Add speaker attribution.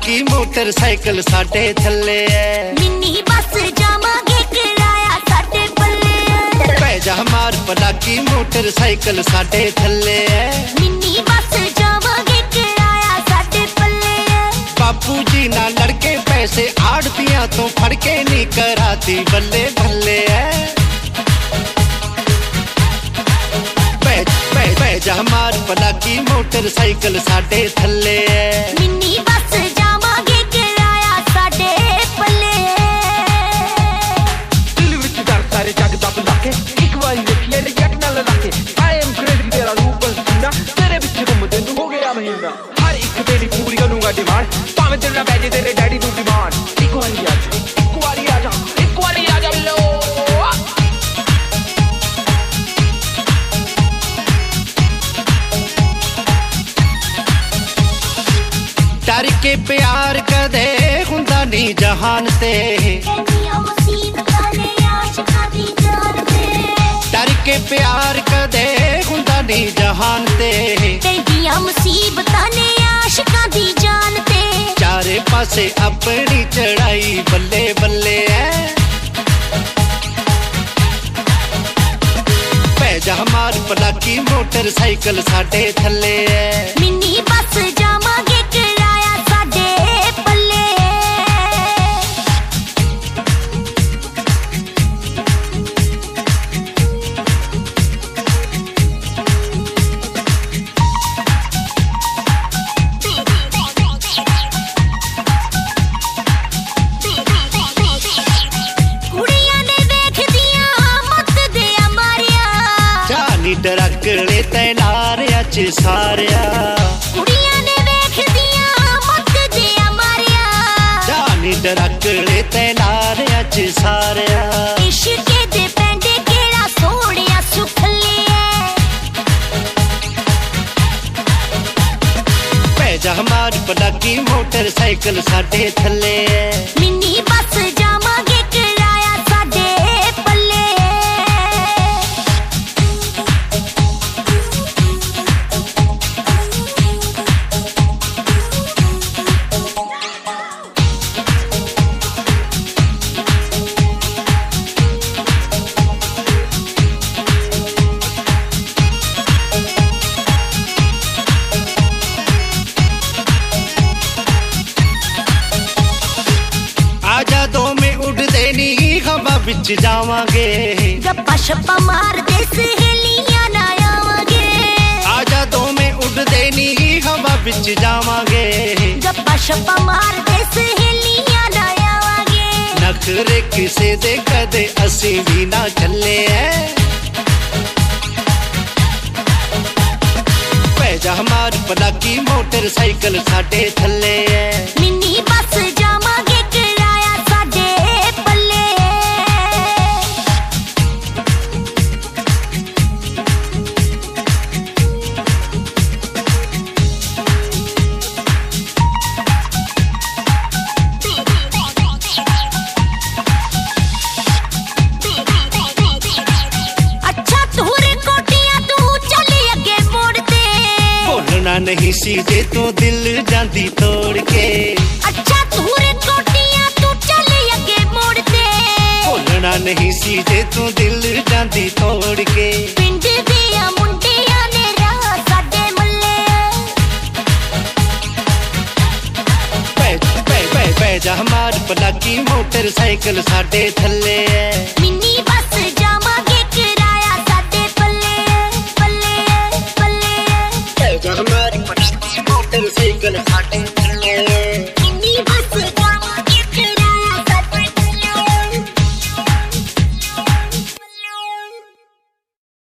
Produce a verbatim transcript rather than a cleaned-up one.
Speaker 1: पलाकी motorcycle साडे थल्ले है।
Speaker 2: मिनी बस जावांगे किराया साडे पल्ले।
Speaker 1: पै जा मार पलाकी मोटरसाइकिल साडे थल्ले है।
Speaker 2: मिनी बस जावांगे किराया साडे पल्ले।
Speaker 1: बापू जी ना लड़के पैसे आड़तियां तो फड़के नहीं कराती बल्ले बल्ले है। जा मार पलाकी मोटरसाइकिल साडे थल्ले है।
Speaker 2: मिनी बस जावांगे किराया साडे पल्ले।
Speaker 3: दिल विच डर सारे जग दा बुलाके एक बारी देखिए रे जग नाल लाके। आई एम क्रेजी तेरा रूप सीना तेरे विच घुमदे तू हो गया महीना। हर एक तेरी पूरी करूंगा डिमांड भावें तेरा बैजे तेरे डैडी तू डिमांड। एक बारी आ जा एक बारी आ जा एक बारी आ जा लो।
Speaker 1: डर के प्यार कदे हुंदा नहीं जहान ते। डर के प्यार कदे हुंदा नहीं जहान ते।
Speaker 2: मुसीबतां ने आशिकां दी जान ते।
Speaker 1: चारे पासे अपनी चढ़ाई बल्ले बल्ले है। पै जा मार पलाकी मोटरसाइकिल साडे थल्ले है।
Speaker 2: मिनी बस जावांगे
Speaker 1: डरकड़े तैनारिया च सारिया।
Speaker 2: कुड़ियां ने वेखदियां मत दिया मारिया।
Speaker 1: जानी डरकड़े तैनारिया च सारिया।
Speaker 2: इश्क दे पैंडे केड़ा सोहणिया सुखले है।
Speaker 1: पै जा मार पलाकी मोटरसाइकिल साडे थल्ले है।
Speaker 2: मिनी बस जावांगे किराया साडे पल्ले।
Speaker 1: आजा दो में उड़दे नी हवा बिच जावांगे।
Speaker 2: गप्पा शप्पा मारदे सहेलियां ना आवांगे।
Speaker 1: आजा दो में उड़दे नी हवा बिच जावांगे।
Speaker 2: गप्पा शप्पा मारदे सहेलियां ना आवांगे।
Speaker 1: नखरे किसे दे कदे असी भी ना चले है। पै जा मार पलाकी मोटरसाइकिल साडे थल्ले है।
Speaker 2: मिनी बस जावांगे किराया साडे पल्ले। अच्छा तुहरे कोटियां तू चली अगे मोड़ते।
Speaker 1: बोलना नहीं सी जे तू दिल जांदी तोड़ के।
Speaker 2: अच्छा तुहरे कोटियां तू चली अगे मोड़ते।
Speaker 1: बोलना नहीं सी जे तू दिल जांदी तोड़ के।
Speaker 2: पिंड दियां मुंडियां ने राह साडे मल्ले।
Speaker 1: पै पै पै पै जा मार पलाकी मोटरसाइकिल साडे थल्ले है।